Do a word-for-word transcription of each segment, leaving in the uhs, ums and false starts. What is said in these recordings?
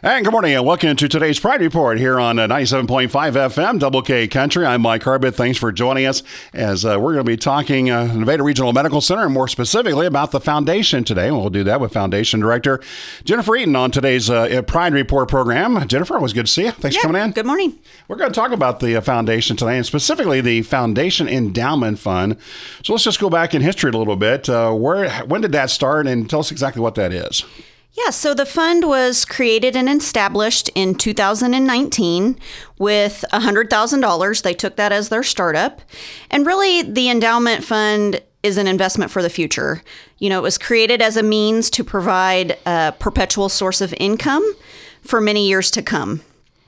And good morning and welcome to today's Pride Report here on uh, ninety-seven point five F M, Double K Country. I'm Mike Harbit. Thanks for joining us as uh, we're going to be talking uh, Nevada Regional Medical Center and more specifically about the foundation today. And we'll do that with Foundation Director Jennifer Eaton on today's uh, Pride Report program. Jennifer, it was good to see you. Thanks yeah, for coming in. Good morning. We're going to talk about the uh, foundation today and specifically the Foundation Endowment Fund. So let's just go back in history a little bit. Uh, where, when did that start and tell us exactly what that is? Yeah, so the fund was created and established in two thousand nineteen with one hundred thousand dollars. They took that as their startup. And really, the endowment fund is an investment for the future. You know, it was created as a means to provide a perpetual source of income for many years to come.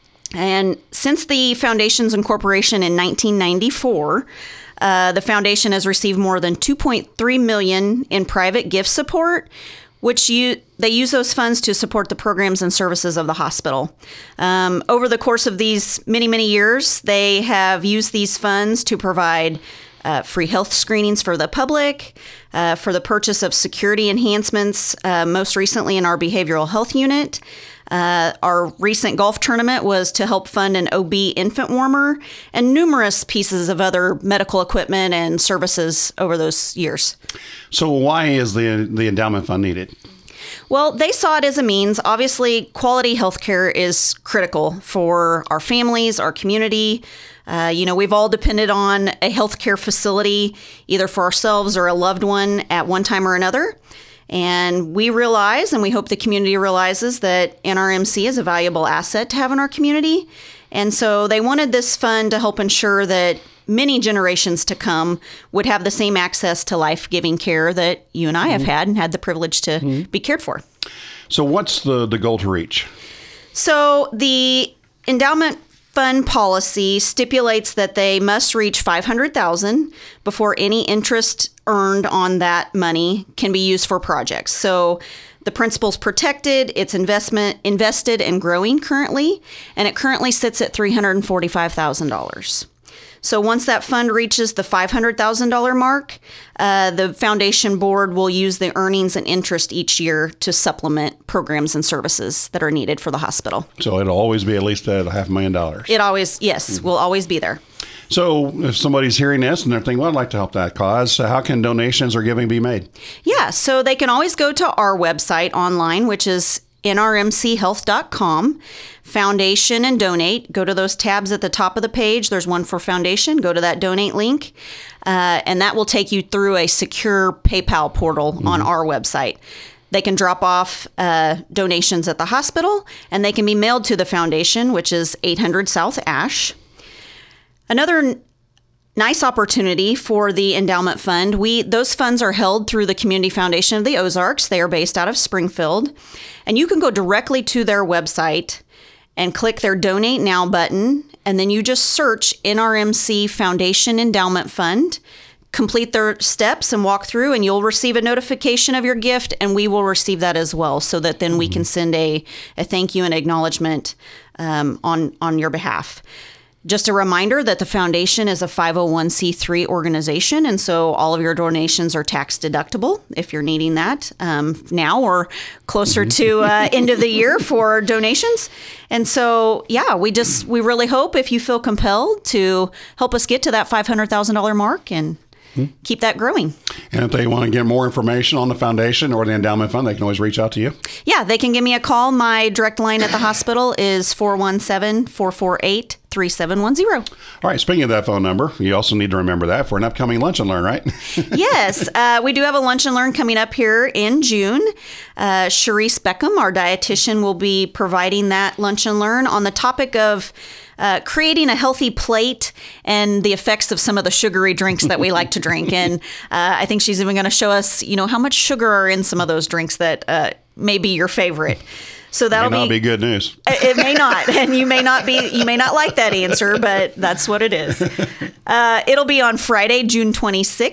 And since the foundation's incorporation in nineteen ninety-four, uh, the foundation has received more than two point three million dollars in private gift support, which you, they use those funds to support the programs and services of the hospital. Um, over the course of these many, many years, they have used these funds to provide uh, free health screenings for the public, uh, for the purchase of security enhancements, uh, most recently in our behavioral health unit. Uh, our recent golf tournament was to help fund an O B infant warmer and numerous pieces of other medical equipment and services over those years. So why is the the endowment fund needed? Well, they saw it as a means. Obviously, quality healthcare is critical for our families, our community. Uh, you know, we've all depended on a healthcare facility, either for ourselves or a loved one at one time or another. And we realize, and we hope the community realizes, that N R M C is a valuable asset to have in our community. And so they wanted this fund to help ensure that many generations to come would have the same access to life-giving care that you and I have had and had the privilege to mm-hmm. be cared for. So what's the, the goal to reach? So the endowment fund policy stipulates that they must reach five hundred thousand dollars before any interest earned on that money can be used for projects. So the principal's protected, it's investment invested and growing currently, and it currently sits at three hundred forty-five thousand dollars. So once that fund reaches the five hundred thousand dollars mark, uh, the foundation board will use the earnings and interest each year to supplement programs and services that are needed for the hospital. So it'll always be at least a half a million dollars. It always, yes, mm-hmm. will always be there. So if somebody's hearing this and they're thinking, well, I'd like to help that cause, how can donations or giving be made? Yeah, so they can always go to our website online, which is N R M C health dot com, foundation and donate. Go to those tabs at the top of the page. There's one for foundation. Go to that donate link, uh, and that will take you through a secure PayPal portal mm-hmm. on our website. They can drop off uh, donations at the hospital, and they can be mailed to the foundation, which is eight hundred South Ash. Another n- nice opportunity for the endowment fund, we those funds are held through the Community Foundation of the Ozarks. They are based out of Springfield. And you can go directly to their website and click their Donate Now button, and then you just search N R M C Foundation Endowment Fund, complete their steps and walk through, and you'll receive a notification of your gift, and we will receive that as well, so that then mm-hmm. we can send a, a thank you and acknowledgement um, on, on your behalf. Just a reminder that the foundation is a five oh one c three organization, and so all of your donations are tax deductible if you're needing that um, now or closer to uh, end of the year for donations. And so, yeah, we just we really hope if you feel compelled to help us get to that five hundred thousand dollars mark and keep that growing. And if they want to get more information on the foundation or the endowment fund, they can always reach out to you. Yeah, they can give me a call. My direct line at the hospital is four one seven, four four eight, three seven one zero. All right, speaking of that phone number, you also need to remember that for an upcoming Lunch and Learn, right? Yes, uh, we do have a Lunch and Learn coming up here in June. Uh, Sharice Beckham, our dietitian, will be providing that Lunch and Learn on the topic of Uh, creating a healthy plate and the effects of some of the sugary drinks that we like to drink. And uh, I think she's even going to show us, you know, how much sugar are in some of those drinks that uh, may be your favorite. So that'll may not be, be good news. It may not, and you may not be, you may not like that answer, but that's what it is. Uh, it'll be on Friday, June twenty-sixth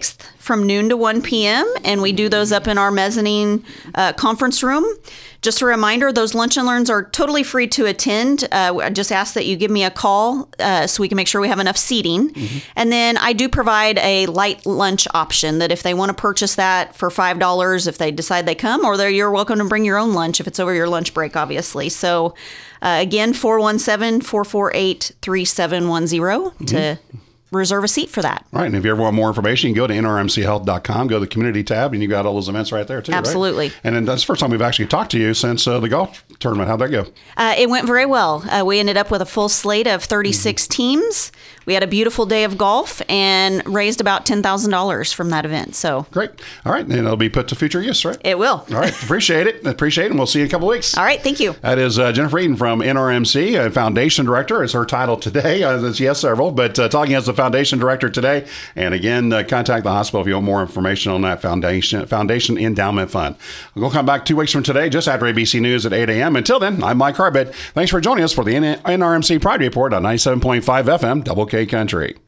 from noon to one p.m., and we do those up in our mezzanine uh, conference room. Just a reminder, those lunch and learns are totally free to attend. Uh, I just ask that you give me a call uh, so we can make sure we have enough seating. Mm-hmm. And then I do provide a light lunch option that if they want to purchase that for five dollars, if they decide they come, or you're welcome to bring your own lunch if it's over your lunch break, obviously. So uh, again, four one seven, four four eight, three seven one zero mm-hmm. to reserve a seat for that. Right. And if you ever want more information, you can go to N R M C health dot com, go to the community tab, and you got all those events right there too. Absolutely. Right? And then that's the first time we've actually talked to you since uh, the golf tournament. How'd that go? Uh, it went very well. Uh, we ended up with a full slate of thirty-six mm-hmm. teams. We had a beautiful day of golf and raised about ten thousand dollars from that event. So great. All right. And it'll be put to future use, right? It will. All right. Appreciate it. Appreciate it. And we'll see you in a couple of weeks. All right. Thank you. That is uh, Jennifer Eden from N R M C, uh, Foundation Director is her title today. Uh, she has several, but uh, talking as the Foundation Director today. And again, uh, contact the hospital if you want more information on that Foundation Foundation Endowment Fund. We'll come back two weeks from today, just after A B C News at eight a.m. Until then, I'm Mike Harbit. Thanks for joining us for the N R M C Pride Report on ninety-seven point five F M, Double K Country.